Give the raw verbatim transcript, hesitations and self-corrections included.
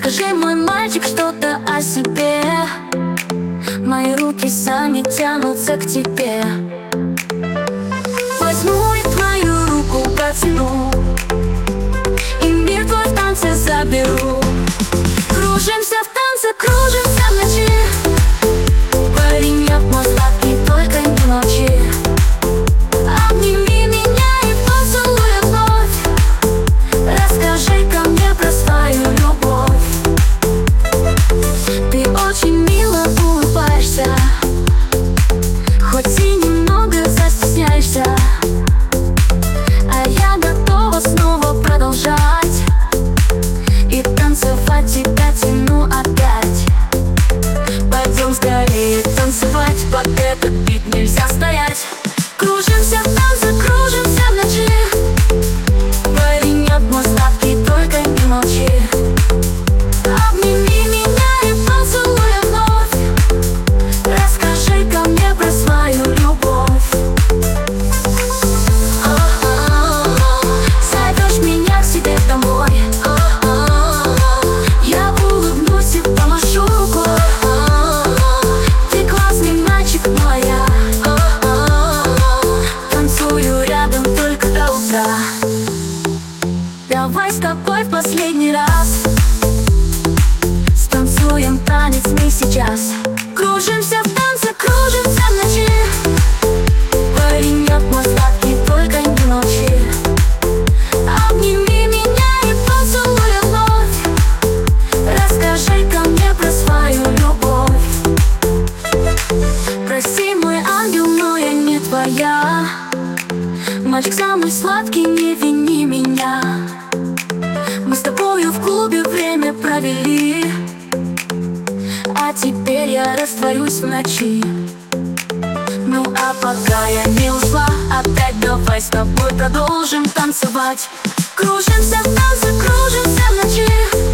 Расскажи, мой мальчик, что-то о себе. Мои руки сами тянутся к тебе. Возьму и твою руку протяну, и мир твой в танце заберу. Кружимся в танце, кружимся в ночи. Паренек мой сладкий, только не молчи. Обними меня и поцелуй вновь. Расскажи-ка мне про свою любовь. Ты очень мило улыбаешься, хоть и немного застесняешься. А я готова снова продолжать и танцевать, тебя тяну опять. Пойдем скорее танцевать, под этот бит нельзя стоять. Кружимся в танце, кружимся в ночи. Паренек мой сладкий, только не молчи. Обними меня и поцелуй вновь. Расскажи-ка мне про свою любовь. Зовешь меня к себе домой. Я улыбнусь и помашу рукой. Ты классный мальчик моя. Танцую рядом только до утра. Давай с тобой в последний раз станцуем танец мы сейчас. Кружимся в танце, кружимся в ночи. Паренек мой сладкий, только не молчи. Обними меня и поцелуй вновь. Расскажи-ка мне про свою любовь. Прости, мой ангел, но я не твоя. Мальчик самый сладкий, не вини меня. Мы с тобою в клубе время провели, а теперь я растворюсь в ночи. Ну а пока я не ушла, опять давай с тобой продолжим танцевать. Кружимся в танце, кружимся в ночи.